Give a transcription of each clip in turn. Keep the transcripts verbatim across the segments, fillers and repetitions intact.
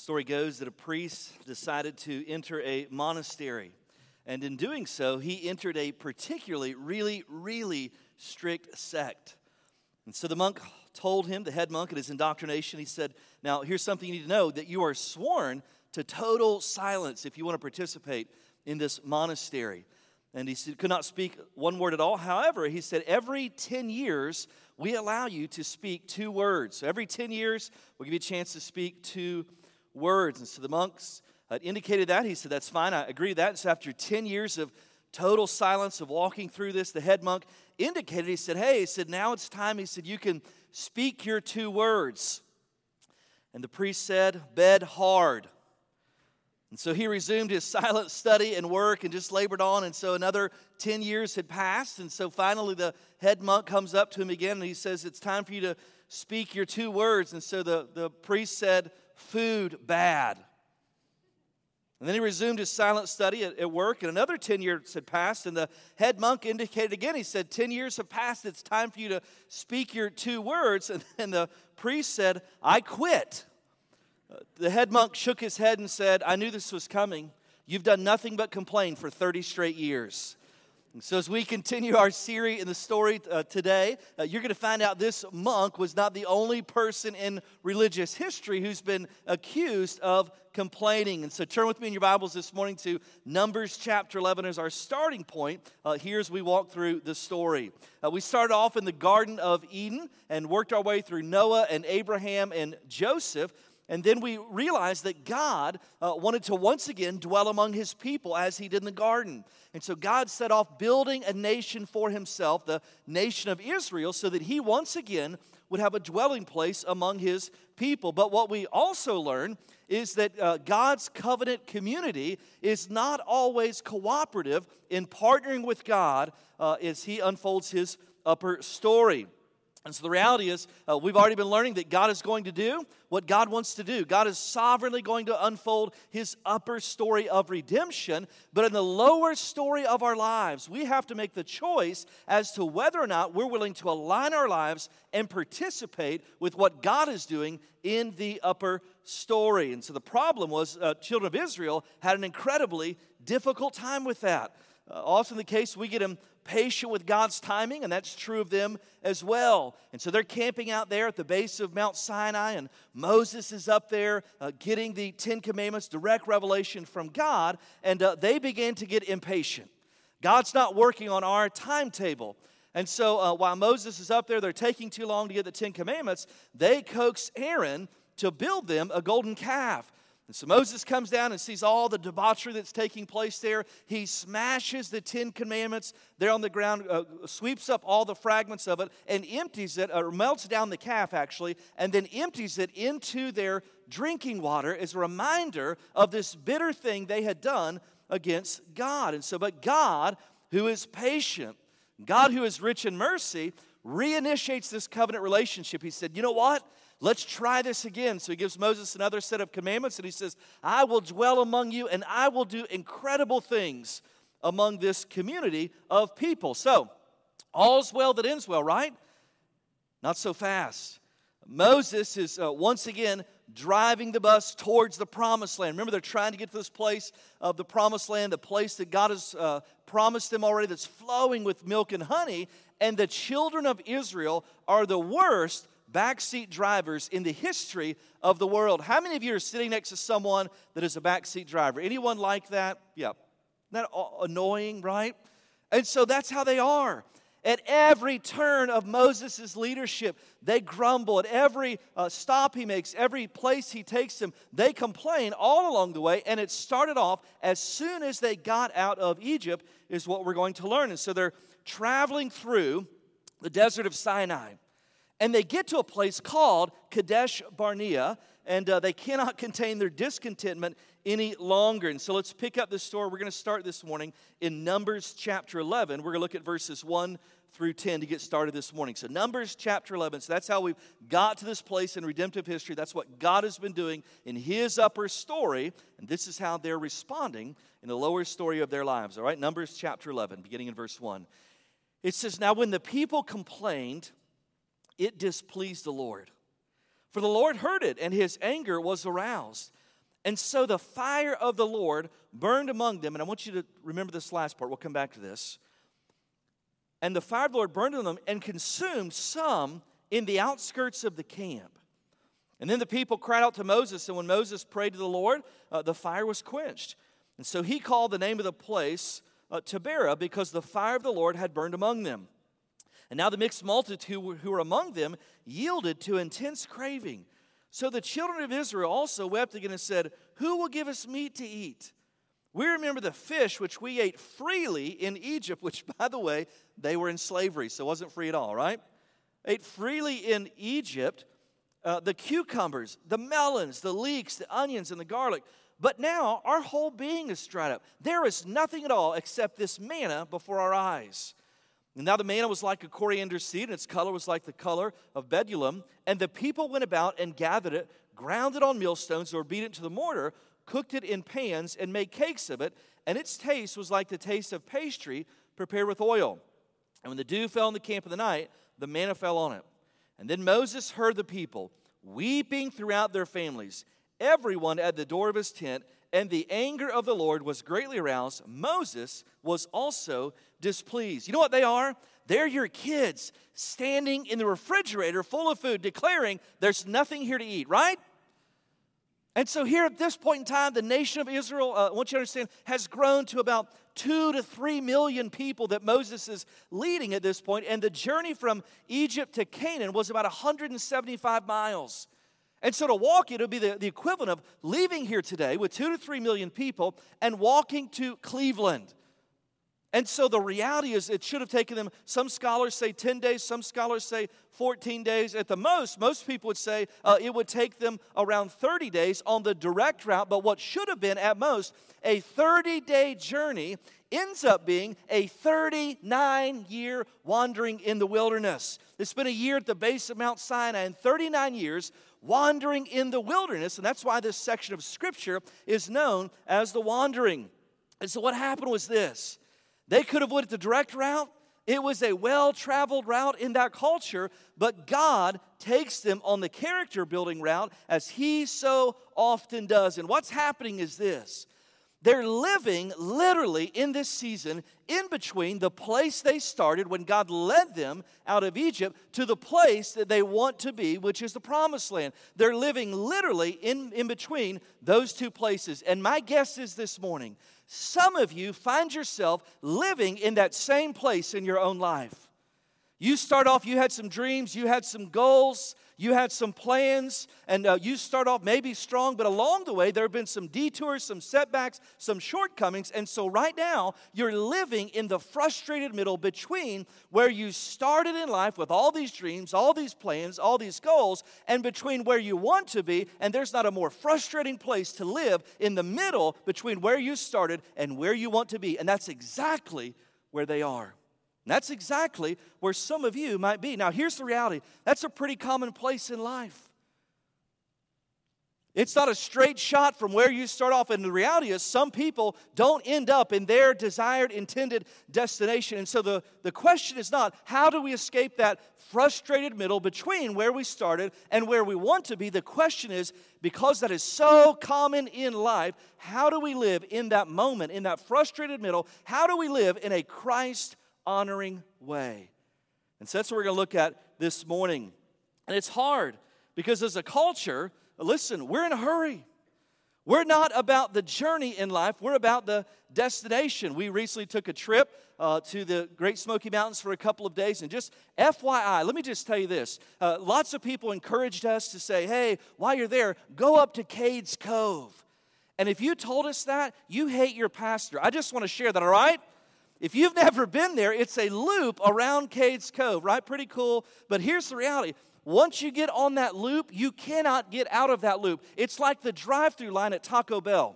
Story goes that a priest decided to enter a monastery. And in doing so, he entered a particularly, really, really strict sect. And so the monk told him, the head monk in his indoctrination, he said, now here's something you need to know, that you are sworn to total silence if you want to participate in this monastery. And he said, could not speak one word at all. However, he said, every ten years, we allow you to speak two words. So every ten years, we'll give you a chance to speak two words. And so the monks uh, indicated that. He said, that's fine, I agree with that. So after ten years of total silence of walking through this, the head monk indicated, he said, hey, he said, now it's time. He said, you can speak your two words. And the priest said, bed hard. And so he resumed his silent study and work and just labored on. And so another ten years had passed. And so finally the head monk comes up to him again and he says, it's time for you to speak your two words. And so the, the priest said, food bad. And then he resumed his silent study at, at work. And another ten years had passed. And the head monk indicated again, he said, ten years have passed. It's time for you to speak your two words. And, and the priest said, I quit. The head monk shook his head and said, I knew this was coming. You've done nothing but complain for thirty straight years. And so as we continue our series in the story uh, today, uh, you're going to find out this monk was not the only person in religious history who's been accused of complaining. And so turn with me in your Bibles this morning to Numbers chapter eleven as our starting point uh, here as we walk through the story. Uh, we started off in the Garden of Eden and worked our way through Noah and Abraham and Joseph. And then we realized that God uh, wanted to once again dwell among his people as he did in the garden. And so God set off building a nation for himself, the nation of Israel, so that he once again would have a dwelling place among his people. But what we also learn is that uh, God's covenant community is not always cooperative in partnering with God uh, as he unfolds his upper story. And so the reality is, uh, we've already been learning that God is going to do what God wants to do. God is sovereignly going to unfold his upper story of redemption. But in the lower story of our lives, we have to make the choice as to whether or not we're willing to align our lives and participate with what God is doing in the upper story. And so the problem was, uh, children of Israel had an incredibly difficult time with that. Uh, often the case, we get impatient with God's timing, and that's true of them as well. And so they're camping out there at the base of Mount Sinai, and Moses is up there uh, getting the Ten Commandments, direct revelation from God, and uh, they begin to get impatient. God's not working on our timetable. And so uh, while Moses is up there, they're taking too long to get the Ten Commandments, they coax Aaron to build them a golden calf. And so Moses comes down and sees all the debauchery that's taking place there. He smashes the Ten Commandments there on the ground, uh, sweeps up all the fragments of it, and empties it, or melts down the calf actually, and then empties it into their drinking water as a reminder of this bitter thing they had done against God. And so, but God, who is patient, God who is rich in mercy, reinitiates this covenant relationship. He said, you know what? Let's try this again. So he gives Moses another set of commandments, and he says, I will dwell among you, and I will do incredible things among this community of people. So, all's well that ends well, right? Not so fast. Moses is uh, once again driving the bus towards the promised land. Remember, they're trying to get to this place of the promised land, the place that God has uh, promised them already that's flowing with milk and honey, and the children of Israel are the worst backseat drivers in the history of the world. How many of you are sitting next to someone that is a backseat driver? Anyone like that? Yeah. Isn't that annoying, right? And so that's how they are. At every turn of Moses' leadership, they grumble. At every uh, stop he makes, every place he takes them, they complain all along the way. And it started off as soon as they got out of Egypt is what we're going to learn. And so they're traveling through the desert of Sinai. And they get to a place called Kadesh Barnea, and uh, they cannot contain their discontentment any longer. And so let's pick up this story. We're going to start this morning in Numbers chapter eleven. We're going to look at verses one through ten to get started this morning. So Numbers chapter eleven. So that's how we've got to this place in redemptive history. That's what God has been doing in his upper story. And this is how they're responding in the lower story of their lives. All right, Numbers chapter eleven, beginning in verse one. It says, now when the people complained, it displeased the Lord. For the Lord heard it, and his anger was aroused. And so the fire of the Lord burned among them. And I want you to remember this last part. We'll come back to this. And the fire of the Lord burned among them and consumed some in the outskirts of the camp. And then the people cried out to Moses. And when Moses prayed to the Lord, uh, the fire was quenched. And so he called the name of the place uh, Taberah, because the fire of the Lord had burned among them. And now the mixed multitude who were, who were among them yielded to intense craving. So the children of Israel also wept again and said, who will give us meat to eat? We remember the fish which we ate freely in Egypt, which, by the way, they were in slavery, so it wasn't free at all, right? Ate freely in Egypt, uh, the cucumbers, the melons, the leeks, the onions, and the garlic. But now our whole being is dried up. There is nothing at all except this manna before our eyes. And now the manna was like a coriander seed, and its color was like the color of bdellium. And the people went about and gathered it, ground it on millstones, or beat it to the mortar, cooked it in pans, and made cakes of it. And its taste was like the taste of pastry prepared with oil. And when the dew fell in the camp of the night, the manna fell on it. And then Moses heard the people weeping throughout their families, everyone at the door of his tent, and the anger of the Lord was greatly aroused. Moses was also displeased. You know what they are? They're your kids standing in the refrigerator full of food, declaring there's nothing here to eat, right? And so here at this point in time, the nation of Israel, uh, I want you to understand, has grown to about two to three million people that Moses is leading at this point. And the journey from Egypt to Canaan was about one hundred seventy-five miles. And so to walk it would be the, the equivalent of leaving here today with two to three million people and walking to Cleveland. And so the reality is it should have taken them, some scholars say ten days, some scholars say fourteen days. At the most, most people would say uh, it would take them around thirty days on the direct route. But what should have been at most a thirty-day journey ends up being a thirty-nine year wandering in the wilderness. They spent a year at the base of Mount Sinai and thirty-nine years wandering in the wilderness. And that's why this section of Scripture is known as the wandering. And so what happened was this. They could have went the direct route. It was a well-traveled route in that culture, but God takes them on the character-building route as He so often does. And what's happening is this. They're living literally in this season in between the place they started when God led them out of Egypt to the place that they want to be, which is the promised land. They're living literally in, in between those two places. And my guess is this morning, some of you find yourself living in that same place in your own life. You start off, you had some dreams, you had some goals, you had some plans, and uh, you start off maybe strong, but along the way there have been some detours, some setbacks, some shortcomings, and so right now you're living in the frustrated middle between where you started in life with all these dreams, all these plans, all these goals, and between where you want to be, and there's not a more frustrating place to live in the middle between where you started and where you want to be, and that's exactly where they are. And that's exactly where some of you might be. Now, here's the reality. That's a pretty common place in life. It's not a straight shot from where you start off. And the reality is some people don't end up in their desired, intended destination. And so the, the question is not, how do we escape that frustrated middle between where we started and where we want to be? The question is, because that is so common in life, how do we live in that moment, in that frustrated middle? How do we live in a Christ honoring way? And so that's what we're going to look at this morning. And it's hard because as a culture, listen, we're in a hurry. We're not about the journey in life. We're about the destination. We recently took a trip uh, to the Great Smoky Mountains for a couple of days. And just F Y I, let me just tell you this. Uh, lots of people encouraged us to say, hey, while you're there, go up to Cades Cove. And if you told us that, you hate your pastor. I just want to share that, all right? If you've never been there, it's a loop around Cades Cove, right? Pretty cool. But here's the reality. Once you get on that loop, you cannot get out of that loop. It's like the drive-through line at Taco Bell.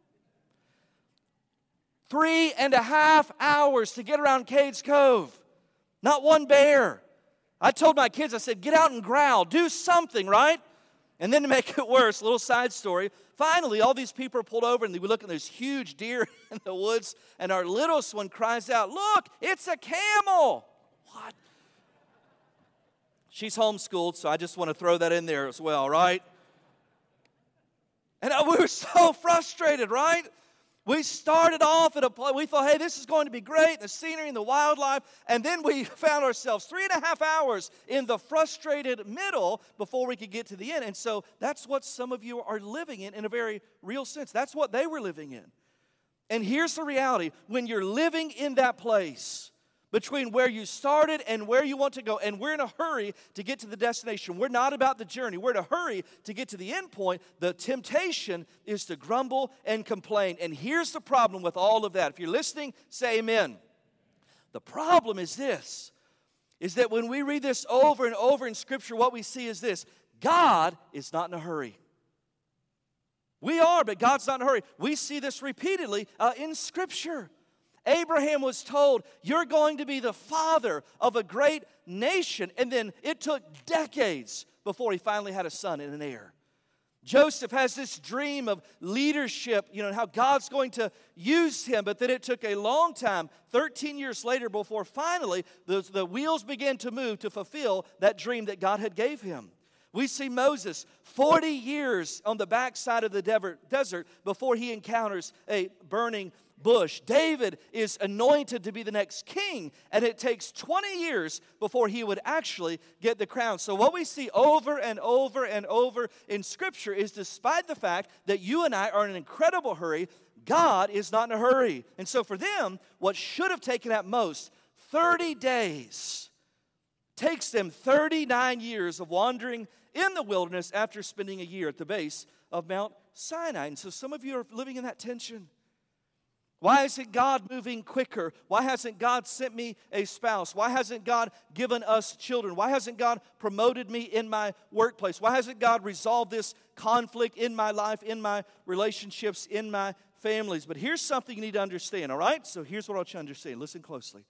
Three and a half hours to get around Cades Cove. Not one bear. I told my kids, I said, get out and growl. Do something, right? And then to make it worse, a little side story, finally, all these people are pulled over, and we look at this huge deer in the woods, and our littlest one cries out, look, it's a camel. What? She's homeschooled, so I just want to throw that in there as well, right? And we were so frustrated, right? We started off at a place, we thought, hey, this is going to be great, the scenery and the wildlife, and then we found ourselves three and a half hours in the frustrated middle before we could get to the end. And so that's what some of you are living in, in a very real sense. That's what they were living in. And here's the reality. When you're living in that place, between where you started and where you want to go, and we're in a hurry to get to the destination. We're not about the journey. We're in a hurry to get to the end point. The temptation is to grumble and complain. And here's the problem with all of that. If you're listening, say amen. The problem is this, is that when we read this over and over in Scripture, what we see is this: God is not in a hurry. We are, but God's not in a hurry. We see this repeatedly uh, in Scripture. Abraham was told, you're going to be the father of a great nation. And then it took decades before he finally had a son and an heir. Joseph has this dream of leadership, you know, how God's going to use him. But then it took a long time, thirteen years later, before finally the, the wheels began to move to fulfill that dream that God had gave him. We see Moses, forty years on the backside of the desert before he encounters a burning bush. David is anointed to be the next king, and it takes twenty years before he would actually get the crown. So what we see over and over and over in Scripture is, despite the fact that you and I are in an incredible hurry, God is not in a hurry. And so for them, what should have taken at most thirty days takes them thirty-nine years of wandering in the wilderness after spending a year at the base of Mount Sinai. And so some of you are living in that tension. Why isn't God moving quicker? Why hasn't God sent me a spouse? Why hasn't God given us children? Why hasn't God promoted me in my workplace? Why hasn't God resolved this conflict in my life, in my relationships, in my families? But here's something you need to understand, all right? So here's what I want you to understand. Listen closely.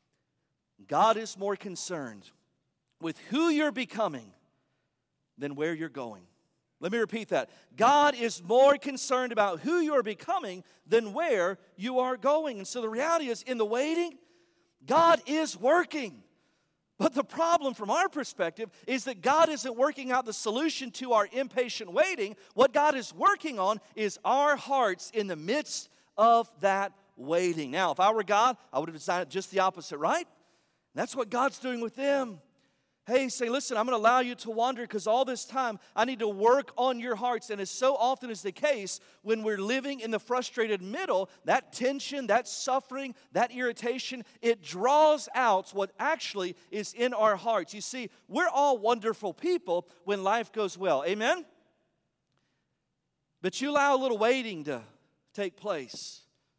God is more concerned with who you're becoming than where you're going. Let me repeat that. God is more concerned about who you are becoming than where you are going. And so the reality is, in the waiting, God is working. But the problem from our perspective is that God isn't working out the solution to our impatient waiting. What God is working on is our hearts in the midst of that waiting. Now, if I were God, I would have decided just the opposite, right? And that's what God's doing with them. Hey, say, listen, I'm going to allow you to wander because all this time I need to work on your hearts. And as so often is the case, when we're living in the frustrated middle, that tension, that suffering, that irritation, it draws out what actually is in our hearts. You see, we're all wonderful people when life goes well. Amen? But you allow a little waiting to take place.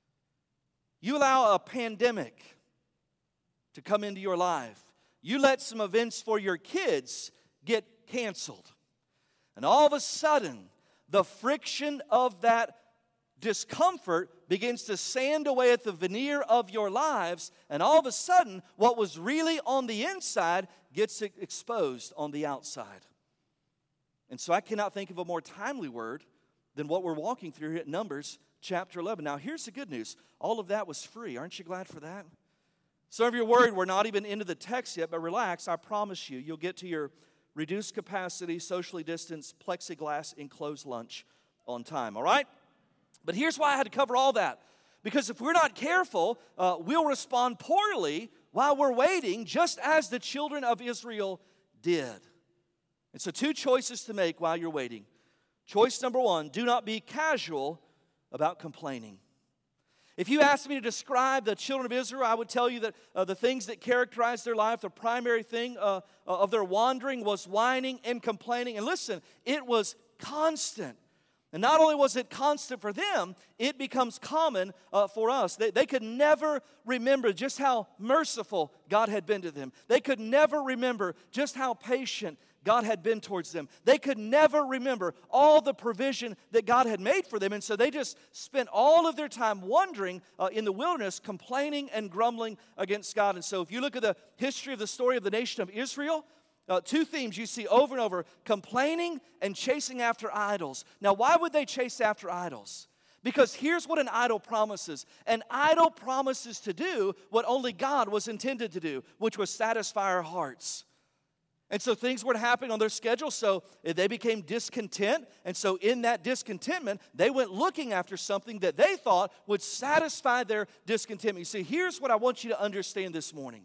You allow a pandemic to come into your life. You let some events for your kids get canceled. And all of a sudden, the friction of that discomfort begins to sand away at the veneer of your lives. And all of a sudden, what was really on the inside gets exposed on the outside. And so I cannot think of a more timely word than what we're walking through here at Numbers chapter eleven. Now, here's the good news. All of that was free. Aren't you glad for that? Some of you are worried we're not even into the text yet, but relax. I promise you, you'll get to your reduced capacity, socially distanced, plexiglass enclosed lunch on time, all right? But here's why I had to cover all that. Because if we're not careful, uh, we'll respond poorly while we're waiting, just as the children of Israel did. And so two choices to make while you're waiting. Choice number one, do not be casual about complaining. If you asked me to describe the children of Israel, I would tell you that uh, the things that characterized their life, the primary thing uh, of their wandering was whining and complaining. And listen, it was constant. And not only was it constant for them, it becomes common uh, for us. They, they could never remember just how merciful God had been to them. They could never remember just how patient God had been towards them. They could never remember all the provision that God had made for them. And so they just spent all of their time wandering uh, in the wilderness, complaining and grumbling against God. And so if you look at the history of the story of the nation of Israel, uh, two themes you see over and over: complaining and chasing after idols. Now, why would they chase after idols? Because here's what an idol promises. An idol promises to do what only God was intended to do, which was satisfy our hearts. And so things weren't happening on their schedule, so they became discontent. And so in that discontentment, they went looking after something that they thought would satisfy their discontentment. You see, here's what I want you to understand this morning.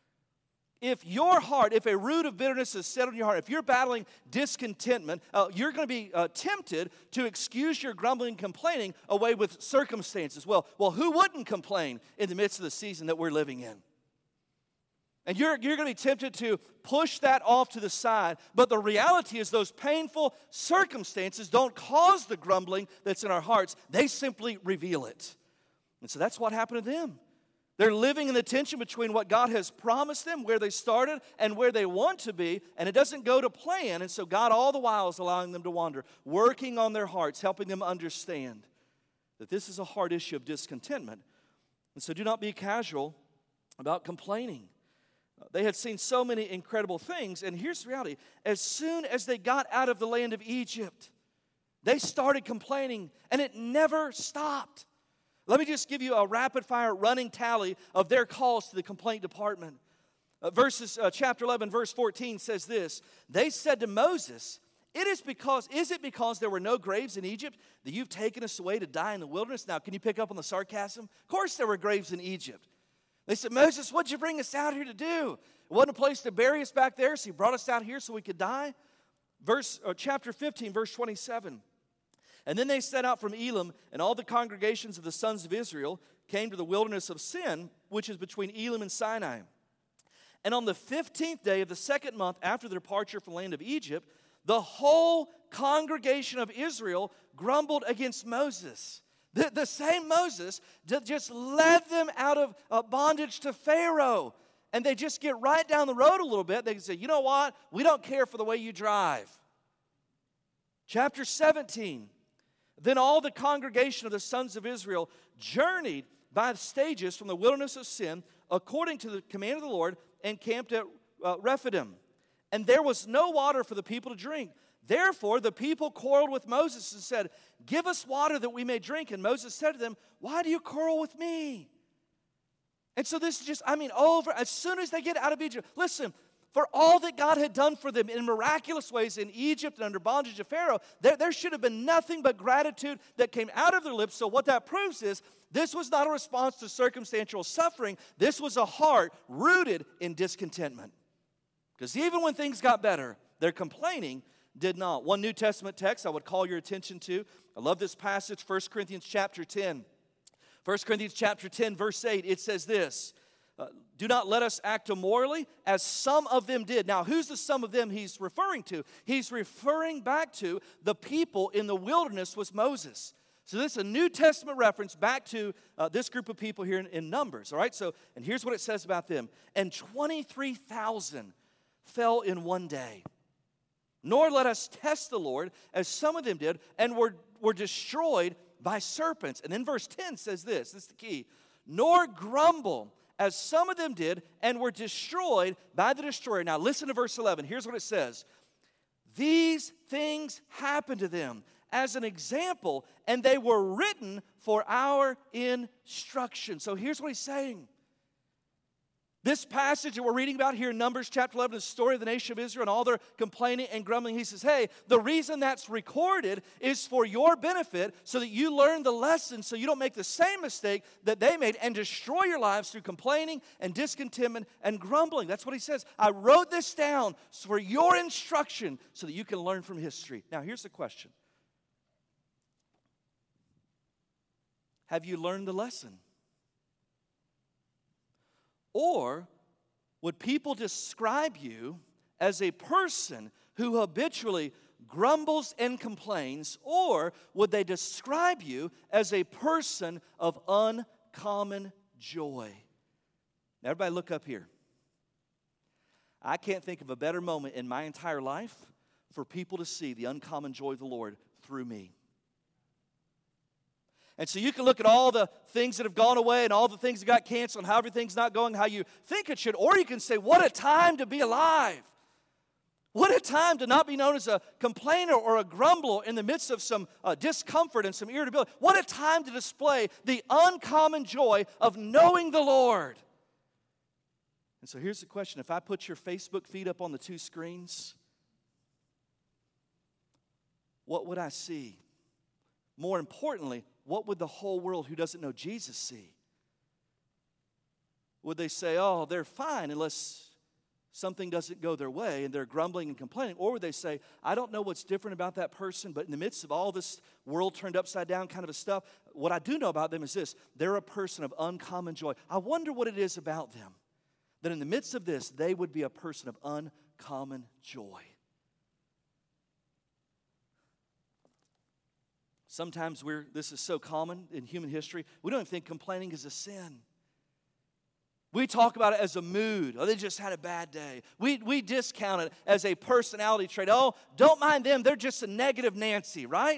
If your heart, if a root of bitterness is set on your heart, if you're battling discontentment, uh, you're going to be uh, tempted to excuse your grumbling and complaining away with circumstances. Well, well, who wouldn't complain in the midst of the season that we're living in? And you're, you're going to be tempted to push that off to the side. But the reality is those painful circumstances don't cause the grumbling that's in our hearts. They simply reveal it. And so that's what happened to them. They're living in the tension between what God has promised them, where they started, and where they want to be. And it doesn't go to plan. And so God all the while is allowing them to wander, working on their hearts, helping them understand that this is a hard issue of discontentment. And so do not be casual about complaining. They had seen so many incredible things, and here's the reality. As soon as they got out of the land of Egypt, they started complaining, and it never stopped. Let me just give you a rapid-fire running tally of their calls to the complaint department. Uh, verses, uh, chapter eleven, verse fourteen says this. They said to Moses, It is because, is it because there were no graves in Egypt that you've taken us away to die in the wilderness? Now, can you pick up on the sarcasm? Of course there were graves in Egypt. They said, Moses, what'd you bring us out here to do? It wasn't a place to bury us back there, so you brought us out here so we could die? Verse, uh, chapter fifteen, verse twenty-seven. And then they set out from Elim, and all the congregations of the sons of Israel came to the wilderness of Sin, which is between Elim and Sinai. And on the fifteenth day of the second month after the departure from the land of Egypt, the whole congregation of Israel grumbled against Moses. The, the same Moses that just led them out of uh, bondage to Pharaoh. And they just get right down the road a little bit. They say, you know what? We don't care for the way you drive. Chapter seventeen. Then all the congregation of the sons of Israel journeyed by stages from the wilderness of Sin, according to the command of the Lord, and camped at uh, Rephidim. And there was no water for the people to drink. Therefore, the people quarreled with Moses and said, give us water that we may drink. And Moses said to them, why do you quarrel with me? And so this is just, I mean, over, as soon as they get out of Egypt, listen, for all that God had done for them in miraculous ways in Egypt and under bondage of Pharaoh, there, there should have been nothing but gratitude that came out of their lips. So what that proves is this was not a response to circumstantial suffering. This was a heart rooted in discontentment. Because even when things got better, their complaining did not. One New Testament text I would call your attention to. I love this passage, First Corinthians chapter ten. First Corinthians chapter ten, verse eight, it says this. Uh, do not let us act immorally as some of them did. Now, who's the some of them he's referring to? He's referring back to the people in the wilderness with Moses. So this is a New Testament reference back to uh, this group of people here in, in Numbers. All right, so, and here's what it says about them. And twenty-three thousand fell in one day. Nor let us test the Lord as some of them did and were, were destroyed by serpents. And then verse ten says this, this is the key. Nor grumble as some of them did and were destroyed by the destroyer. Now listen to verse eleven. Here's what it says. These things happened to them as an example, and they were written for our instruction. So here's what he's saying. This passage that we're reading about here in Numbers chapter eleven, the story of the nation of Israel and all their complaining and grumbling, he says, hey, the reason that's recorded is for your benefit so that you learn the lesson so you don't make the same mistake that they made and destroy your lives through complaining and discontentment and grumbling. That's what he says. I wrote this down for your instruction so that you can learn from history. Now, here's the question. Have you learned the lesson? Or would people describe you as a person who habitually grumbles and complains? Or would they describe you as a person of uncommon joy? Now, everybody look up here. I can't think of a better moment in my entire life for people to see the uncommon joy of the Lord through me. And so you can look at all the things that have gone away and all the things that got canceled and how everything's not going how you think it should. Or you can say, what a time to be alive. What a time to not be known as a complainer or a grumbler in the midst of some uh, discomfort and some irritability. What a time to display the uncommon joy of knowing the Lord. And so here's the question. If I put your Facebook feed up on the two screens, what would I see? More importantly, what would the whole world who doesn't know Jesus see? Would they say, oh, they're fine unless something doesn't go their way and they're grumbling and complaining? Or would they say, I don't know what's different about that person, but in the midst of all this world turned upside down kind of a stuff, what I do know about them is this: they're a person of uncommon joy. I wonder what it is about them that in the midst of this, they would be a person of uncommon joy. Sometimes we're, this is so common in human history, we don't even think complaining is a sin. We talk about it as a mood. Oh, they just had a bad day. We, we discount it as a personality trait. Oh, don't mind them. They're just a negative Nancy, right?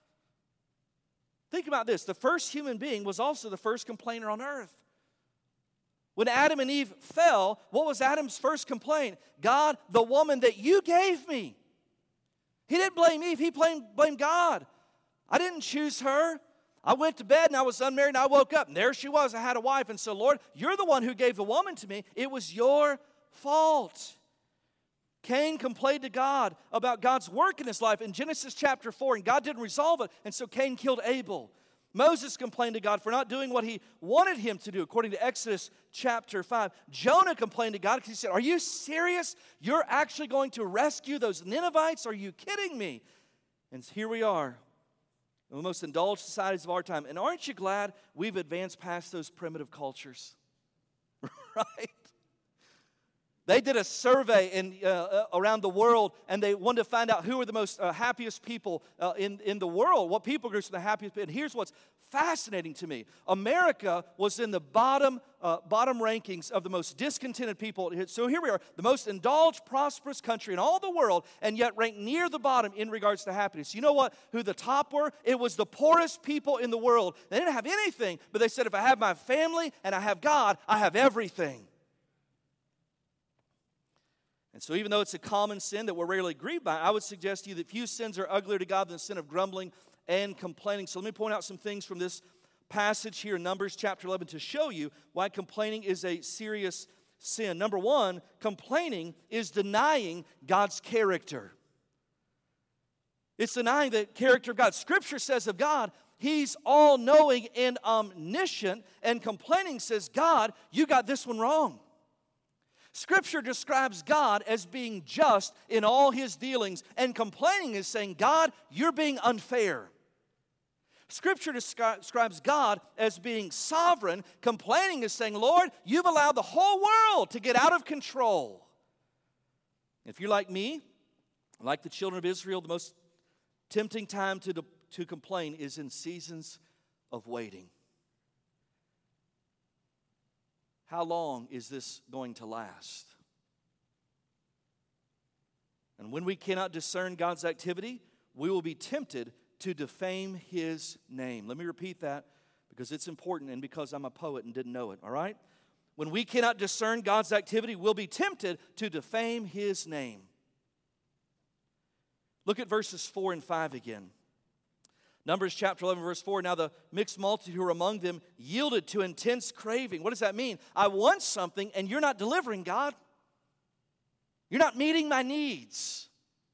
Think about this. The first human being was also the first complainer on earth. When Adam and Eve fell, what was Adam's first complaint? God, the woman that you gave me. He didn't blame Eve. He blamed, blamed God. I didn't choose her. I went to bed and I was unmarried and I woke up and there she was. I had a wife. And so, Lord, you're the one who gave the woman to me. It was your fault. Cain complained to God about God's work in his life in Genesis chapter four, and God didn't resolve it. And so Cain killed Abel. Moses complained to God for not doing what he wanted him to do, according to Exodus chapter five. Jonah complained to God because he said, are you serious? You're actually going to rescue those Ninevites? Are you kidding me? And here we are. The most indulged societies of our time. And aren't you glad we've advanced past those primitive cultures? Right? They did a survey in, uh, around the world, and they wanted to find out who are the most uh, happiest people uh, in, in the world. What people groups are the happiest? And here's what's fascinating to me. America was in the bottom, uh, bottom rankings of the most discontented people. So here we are, the most indulged, prosperous country in all the world, and yet ranked near the bottom in regards to happiness. You know what? Who the top were? It was the poorest people in the world. They didn't have anything, but they said, if I have my family and I have God, I have everything. And so even though it's a common sin that we're rarely grieved by, I would suggest to you that few sins are uglier to God than the sin of grumbling and complaining. So let me point out some things from this passage here in Numbers chapter eleven to show you why complaining is a serious sin. Number one, complaining is denying God's character. It's denying the character of God. Scripture says of God, He's all-knowing and omniscient, and complaining says, God, you got this one wrong. Scripture describes God as being just in all His dealings, and complaining is saying, God, you're being unfair. Scripture describes God as being sovereign. Complaining is saying, Lord, you've allowed the whole world to get out of control. If you're like me, like the children of Israel, the most tempting time to, to complain is in seasons of waiting. How long is this going to last? And when we cannot discern God's activity, we will be tempted to defame His name. Let me repeat that because it's important and because I'm a poet and didn't know it, all right? When we cannot discern God's activity, we'll be tempted to defame His name. Look at verses four and five again. Numbers chapter eleven, verse four, now the mixed multitude who were among them yielded to intense craving. What does that mean? I want something and you're not delivering, God. You're not meeting my needs.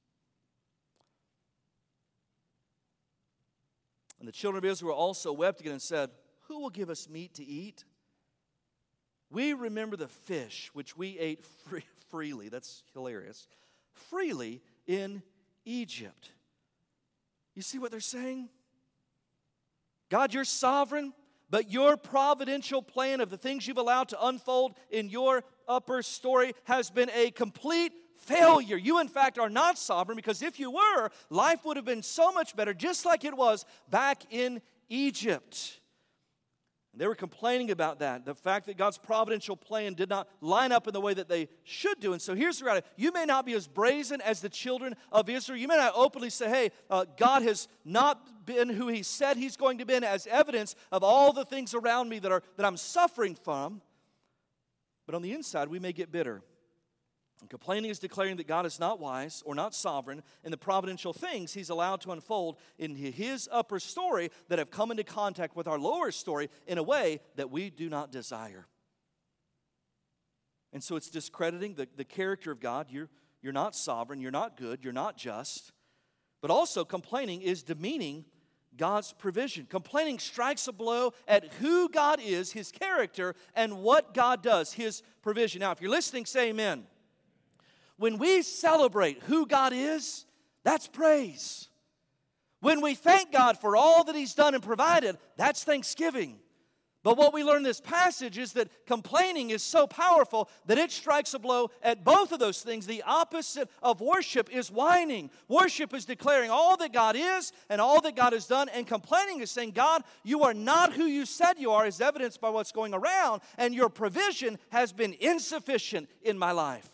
And the children of Israel also wept again and said, who will give us meat to eat? We remember the fish which we ate free, freely, that's hilarious, freely in Egypt. You see what they're saying? God, you're sovereign, but your providential plan of the things you've allowed to unfold in your upper story has been a complete failure. You, in fact, are not sovereign, because if you were, life would have been so much better, just like it was back in Egypt. And they were complaining about that, the fact that God's providential plan did not line up in the way that they should do. And so here's the reality. You may not be as brazen as the children of Israel. You may not openly say, hey, uh, God has not been who He said He's going to be, as evidence of all the things around me that are that I'm suffering from. But on the inside, we may get bitter. And complaining is declaring that God is not wise or not sovereign in the providential things He's allowed to unfold in His upper story that have come into contact with our lower story in a way that we do not desire. And so it's discrediting the, the character of God. You're, you're not sovereign, you're not good, you're not just. But also complaining is demeaning God's provision. Complaining strikes a blow at who God is, His character, and what God does, His provision. Now, if you're listening, say amen. When we celebrate who God is, that's praise. When we thank God for all that He's done and provided, that's thanksgiving. But what we learn in this passage is that complaining is so powerful that it strikes a blow at both of those things. The opposite of worship is whining. Worship is declaring all that God is and all that God has done. And complaining is saying, God, you are not who you said you are, as evidenced by what's going around, and your provision has been insufficient in my life.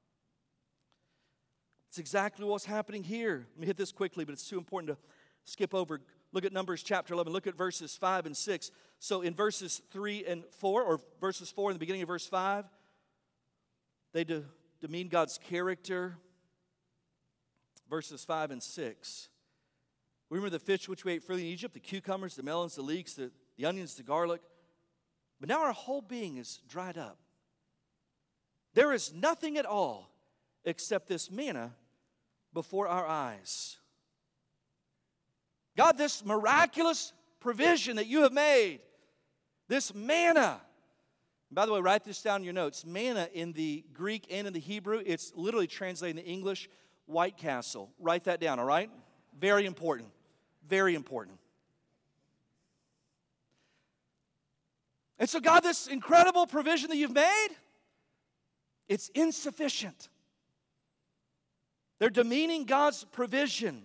It's exactly what's happening here. Let me hit this quickly, but it's too important to skip over. Look at Numbers chapter eleven. Look at verses five and six. So in verses three and four, or verses four in the beginning of verse five, they de- demean God's character. Verses five and six. We remember the fish which we ate freely in Egypt, the cucumbers, the melons, the leeks, the, the onions, the garlic. But now our whole being is dried up. There is nothing at all except this manna before our eyes. God, this miraculous provision that you have made, this manna. And by the way, write this down in your notes. Manna in the Greek and in the Hebrew, it's literally translated in the English, White Castle. Write that down, all right? Very important. Very important. And so, God, this incredible provision that you've made, it's insufficient. They're demeaning God's provision.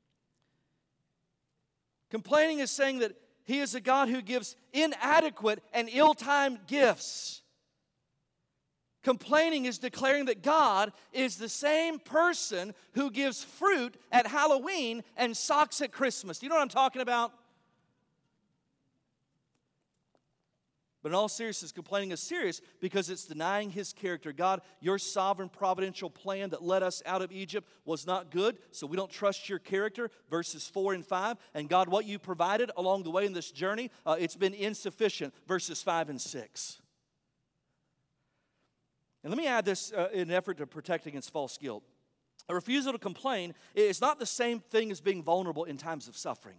Complaining is saying that He is a God who gives inadequate and ill-timed gifts. Complaining is declaring that God is the same person who gives fruit at Halloween and socks at Christmas. Do you know what I'm talking about? But in all seriousness, complaining is serious because it's denying His character. God, your sovereign providential plan that led us out of Egypt was not good, so we don't trust your character. Verses four and five. And God, what you provided along the way in this journey, uh, it's been insufficient. Verses five and six. And let me add this uh, in an effort to protect against false guilt. A refusal to complain is not the same thing as being vulnerable in times of suffering.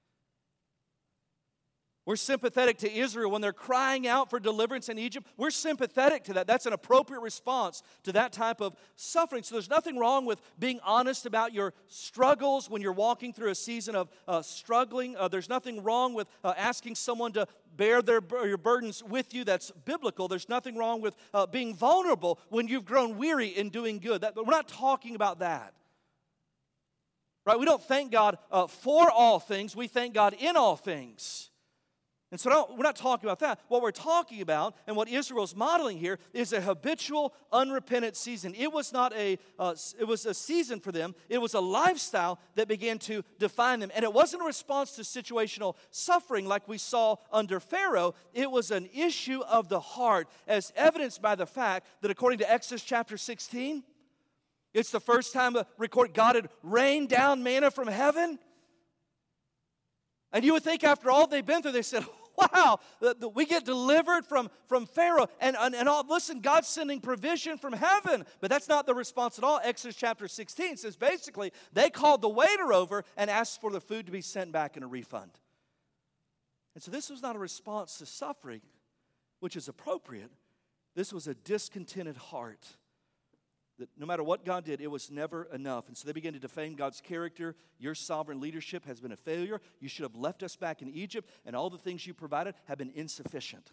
We're sympathetic to Israel when they're crying out for deliverance in Egypt. We're sympathetic to that. That's an appropriate response to that type of suffering. So there's nothing wrong with being honest about your struggles when you're walking through a season of uh, struggling. Uh, there's nothing wrong with uh, asking someone to bear their, your burdens with you. That's biblical. There's nothing wrong with uh, being vulnerable when you've grown weary in doing good. That, we're not talking about that. Right? We don't thank God uh, for all things. We thank God in all things. And so no, we're not talking about that. What we're talking about and what Israel's modeling here is a habitual, unrepentant season. It was not a, uh, it was a season for them. It was a lifestyle that began to define them. And it wasn't a response to situational suffering like we saw under Pharaoh. It was an issue of the heart, as evidenced by the fact that according to Exodus chapter sixteen, it's the first time recorded God had rained down manna from heaven. And you would think after all they've been through, they said, wow, the, the, we get delivered from, from Pharaoh. And, and, and all, listen, God's sending provision from heaven. But that's not the response at all. Exodus chapter sixteen says basically they called the waiter over and asked for the food to be sent back in a refund. And so this was not a response to suffering, which is appropriate. This was a discontented heart. That no matter what God did, it was never enough. And so they began to defame God's character. Your sovereign leadership has been a failure. You should have left us back in Egypt, and all the things you provided have been insufficient.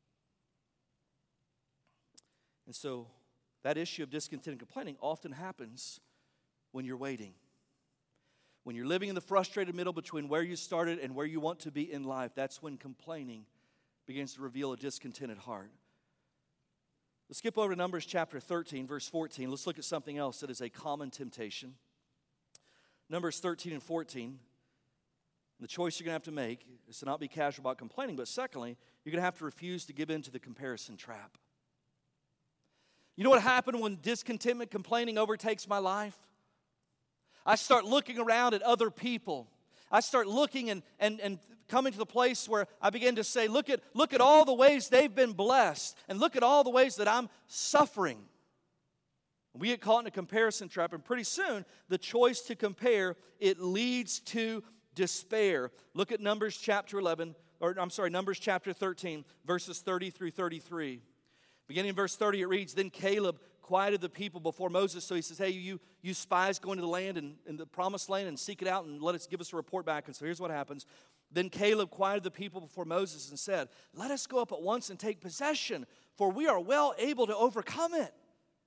And so that issue of discontent and complaining often happens when you're waiting. When you're living in the frustrated middle between where you started and where you want to be in life, that's when complaining begins to reveal a discontented heart. Let's skip over to Numbers chapter thirteen, verse fourteen. Let's look at something else that is a common temptation. Numbers thirteen and fourteen. The choice you're going to have to make is to not be casual about complaining, but secondly, you're going to have to refuse to give in to the comparison trap. You know what happened when discontentment, complaining overtakes my life? I start looking around at other people. I start looking and, and, and coming to the place where I begin to say, look at, look at all the ways they've been blessed, and look at all the ways that I'm suffering. We get caught in a comparison trap, and pretty soon, the choice to compare, it leads to despair. Look at Numbers chapter eleven, or I'm sorry, Numbers chapter thirteen, verses thirty through thirty-three. Beginning in verse thirty, it reads, Then Caleb quieted the people before Moses. So he says, hey, you, you spies, go into the land and in the promised land and seek it out and let us give us a report back. And so here's what happens. Then Caleb quieted the people before Moses and said, Let us go up at once and take possession, for we are well able to overcome it.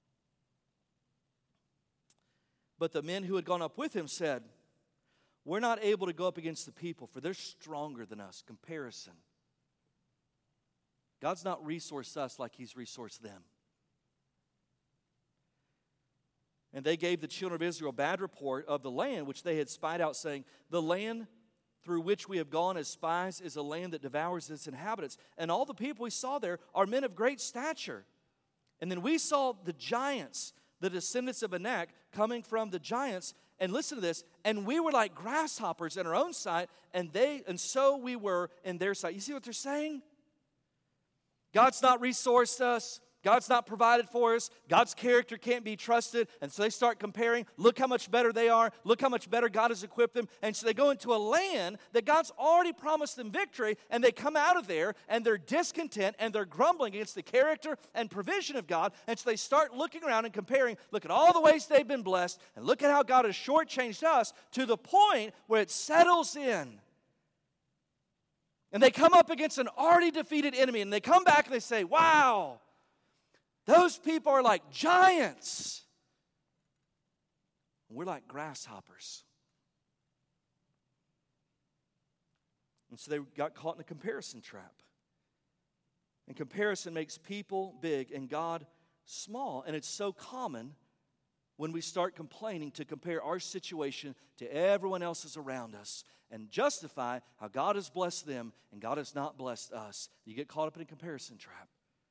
But the men who had gone up with him said, We're not able to go up against the people, for they're stronger than us. Comparison. God's not resourced us like He's resourced them. And they gave the children of Israel a bad report of the land which they had spied out, saying, The land through which we have gone as spies is a land that devours its inhabitants. And all the people we saw there are men of great stature. And then we saw the giants, the descendants of Anak, coming from the giants. And listen to this, and we were like grasshoppers in our own sight, and they, and so we were in their sight. You see what they're saying? God's not resourced us. God's not provided for us. God's character can't be trusted. And so they start comparing. Look how much better they are. Look how much better God has equipped them. And so they go into a land that God's already promised them victory. And they come out of there and they're discontent and they're grumbling against the character and provision of God. And so they start looking around and comparing. Look at all the ways they've been blessed. And look at how God has shortchanged us to the point where it settles in. And they come up against an already defeated enemy. And they come back and they say, wow. Those people are like giants. We're like grasshoppers. And so they got caught in a comparison trap. And comparison makes people big and God small. And it's so common when we start complaining to compare our situation to everyone else's around us and justify how God has blessed them and God has not blessed us. You get caught up in a comparison trap.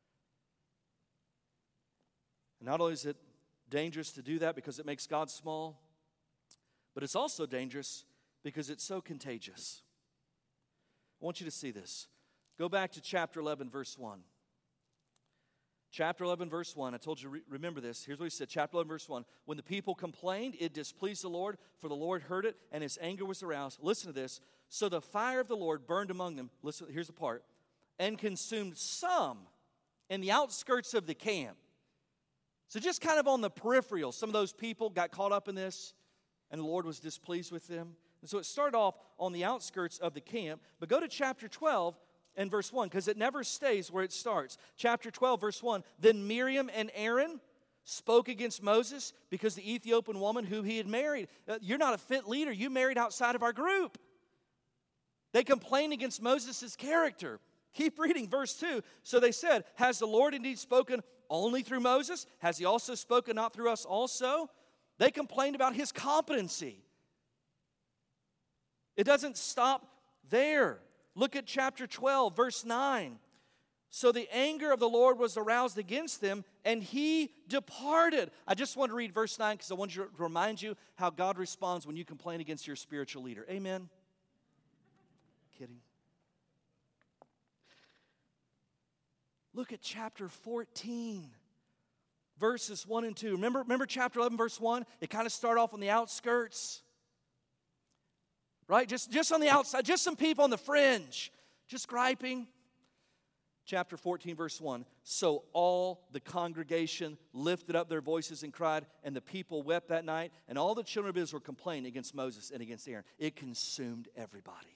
And not only is it dangerous to do that because it makes God small, but it's also dangerous because it's so contagious. I want you to see this. Go back to chapter eleven, verse one. Chapter eleven, verse one. I told you, re- remember this. Here's what he said. Chapter eleven, verse one. When the people complained, it displeased the Lord, for the Lord heard it, and his anger was aroused. Listen to this. So the fire of the Lord burned among them. Listen, here's the part. And consumed some in the outskirts of the camp. So just kind of on the peripheral, some of those people got caught up in this, and the Lord was displeased with them. And so it started off on the outskirts of the camp. But go to chapter twelve and verse one, because it never stays where it starts. Chapter twelve, verse one, Then Miriam and Aaron spoke against Moses because the Ethiopian woman who he had married. Uh, You're not a fit leader. You married outside of our group. They complained against Moses' character. Keep reading verse two. So they said, Has the Lord indeed spoken only through Moses? Has he also spoken not through us also? They complained about his competency. It doesn't stop there. Look at chapter twelve, verse nine. So the anger of the Lord was aroused against them, and he departed. I just want to read verse nine because I want you to remind you how God responds when you complain against your spiritual leader. Amen? Kidding. Look at chapter fourteen, verses one and two. Remember, remember chapter eleven, verse one? It kind of started off on the outskirts. Right? Just, just on the outside. Just some people on the fringe. Just griping. Chapter fourteen, verse one. So all the congregation lifted up their voices and cried, and the people wept that night. And all the children of Israel complained against Moses and against Aaron. It consumed everybody.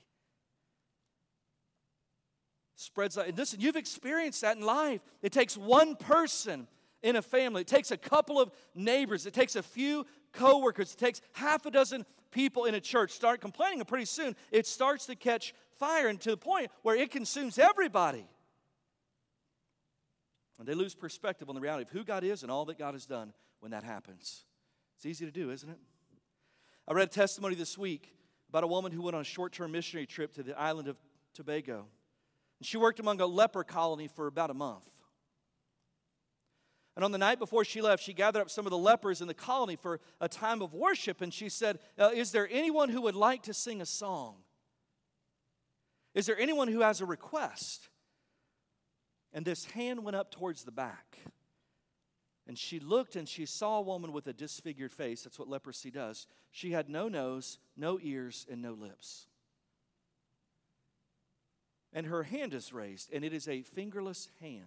Spreads out. And listen, you've experienced that in life. It takes one person in a family. It takes a couple of neighbors. It takes a few coworkers. It takes half a dozen people in a church start complaining, and pretty soon it starts to catch fire, and to the point where it consumes everybody. And they lose perspective on the reality of who God is and all that God has done when that happens. It's easy to do, isn't it? I read a testimony this week about a woman who went on a short-term missionary trip to the island of Tobago. And she worked among a leper colony for about a month. And on the night before she left, she gathered up some of the lepers in the colony for a time of worship. And she said, uh, is there anyone who would like to sing a song? Is there anyone who has a request? And this hand went up towards the back. And she looked and she saw a woman with a disfigured face. That's what leprosy does. She had no nose, no ears, and no lips. And her hand is raised, and it is a fingerless hand.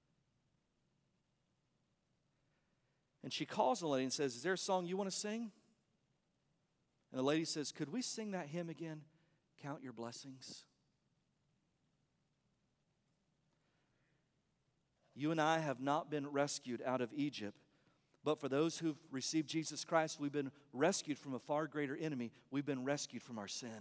And she calls the lady and says, is there a song you want to sing? And the lady says, could we sing that hymn again? Count your blessings. You and I have not been rescued out of Egypt, but for those who've received Jesus Christ, we've been rescued from a far greater enemy. We've been rescued from our sin.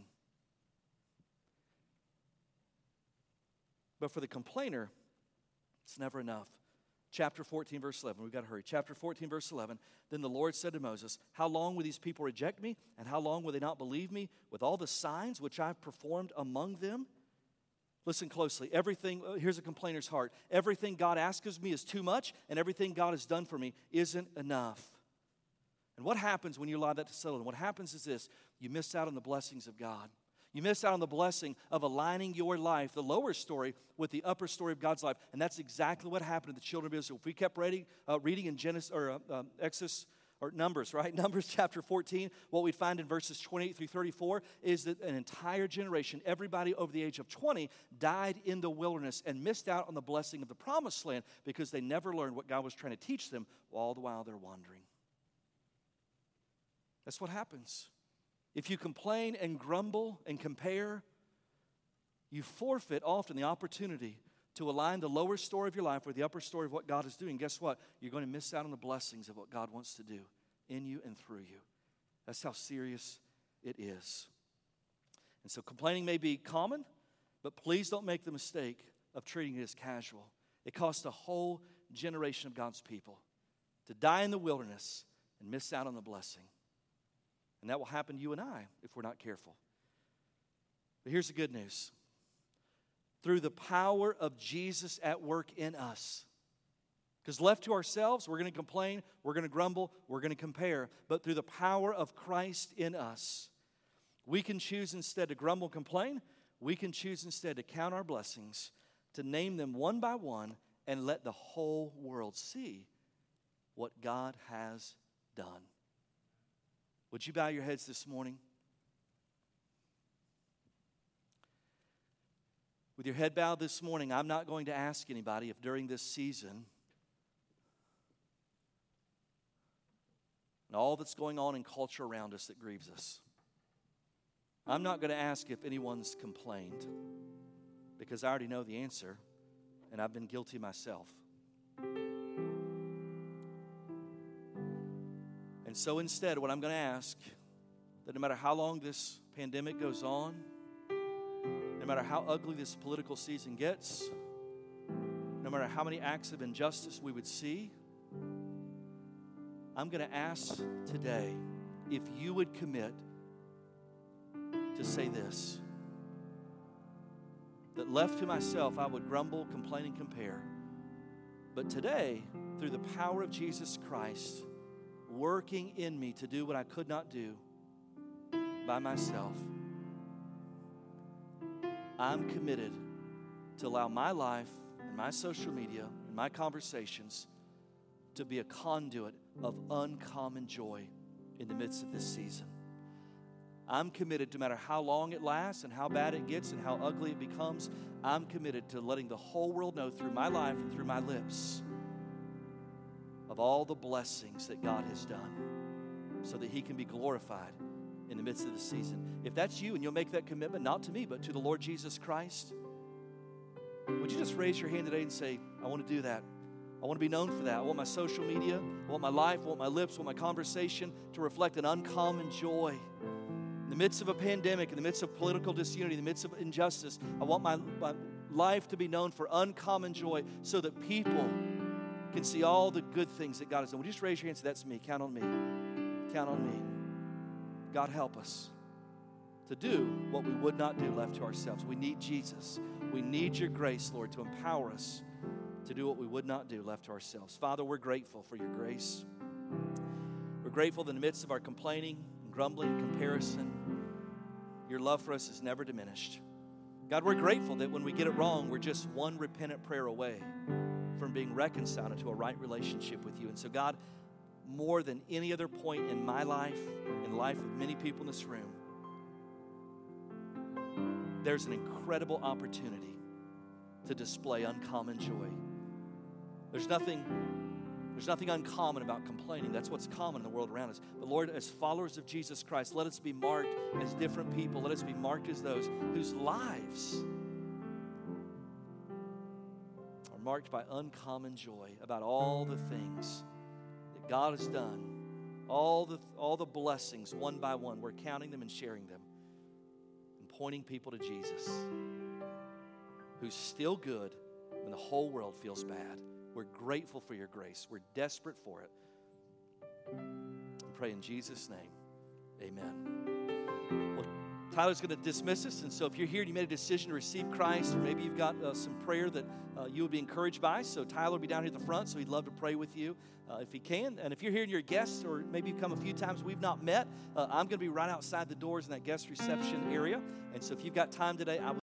But for the complainer, it's never enough. Chapter fourteen, verse eleven. We've got to hurry. Chapter fourteen, verse eleven. Then the Lord said to Moses, how long will these people reject me? And how long will they not believe me with all the signs which I've performed among them? Listen closely. Everything, here's a complainer's heart. Everything God asks of me is too much, and everything God has done for me isn't enough. And what happens when you allow that to settle in? What happens is this. You miss out on the blessings of God. You miss out on the blessing of aligning your life, the lower story, with the upper story of God's life. And that's exactly what happened to the children of Israel. If we kept reading, uh, reading in Genesis or uh, uh, Exodus or Numbers, right? Numbers chapter fourteen, what we find in verses twenty-eight through thirty-four is that an entire generation, everybody over the age of twenty, died in the wilderness and missed out on the blessing of the promised land because they never learned what God was trying to teach them all the while they're wandering. That's what happens. If you complain and grumble and compare, you forfeit often the opportunity to align the lower story of your life with the upper story of what God is doing. Guess what? You're going to miss out on the blessings of what God wants to do in you and through you. That's how serious it is. And so complaining may be common, but please don't make the mistake of treating it as casual. It cost a whole generation of God's people to die in the wilderness and miss out on the blessing. And that will happen to you and I if we're not careful. But here's the good news. Through the power of Jesus at work in us. Because left to ourselves, we're going to complain, we're going to grumble, we're going to compare. But through the power of Christ in us, we can choose instead to grumble and complain. We can choose instead to count our blessings, to name them one by one, and let the whole world see what God has done. Would you bow your heads this morning? With your head bowed this morning, I'm not going to ask anybody if during this season and all that's going on in culture around us that grieves us, I'm not going to ask if anyone's complained because I already know the answer and I've been guilty myself. And so instead, what I'm going to ask, that no matter how long this pandemic goes on, no matter how ugly this political season gets, no matter how many acts of injustice we would see, I'm going to ask today if you would commit to say this, that left to myself, I would grumble, complain, and compare. But today, through the power of Jesus Christ, working in me to do what I could not do by myself, I'm committed to allow my life and my social media and my conversations to be a conduit of uncommon joy in the midst of this season. I'm committed, no matter how long it lasts and how bad it gets and how ugly it becomes, I'm committed to letting the whole world know through my life and through my lips of all the blessings that God has done so that He can be glorified in the midst of the season. If that's you and you'll make that commitment, not to me, but to the Lord Jesus Christ, would you just raise your hand today and say, I want to do that. I want to be known for that. I want my social media, I want my life, I want my lips, I want my conversation to reflect an uncommon joy. In the midst of a pandemic, in the midst of political disunity, in the midst of injustice, I want my, my life to be known for uncommon joy so that people can see all the good things that God has done. Would you just raise your hand and say, that's me. Count on me. Count on me. God, help us to do what we would not do left to ourselves. We need Jesus. We need your grace, Lord, to empower us to do what we would not do left to ourselves. Father, we're grateful for your grace. We're grateful that in the midst of our complaining, and grumbling, and comparison, your love for us is never diminished. God, we're grateful that when we get it wrong, we're just one repentant prayer away from being reconciled into a right relationship with you. And so, God, more than any other point in my life, in the life of many people in this room, there's an incredible opportunity to display uncommon joy. There's nothing, there's nothing uncommon about complaining. That's what's common in the world around us. But Lord, as followers of Jesus Christ, let us be marked as different people. Let us be marked as those whose lives are marked by uncommon joy about all the things that God has done, all the, all the blessings one by one. We're counting them and sharing them and pointing people to Jesus, who's still good when the whole world feels bad. We're grateful for your grace. We're desperate for it. I pray in Jesus' name, amen. Well, Tyler's going to dismiss us, and so if you're here and you made a decision to receive Christ, or maybe you've got uh, some prayer that uh, you would be encouraged by, so Tyler will be down here at the front, so he'd love to pray with you uh, if he can. And if you're here and you're a guest, or maybe you've come a few times we've not met, uh, I'm going to be right outside the doors in that guest reception area. And so if you've got time today, I would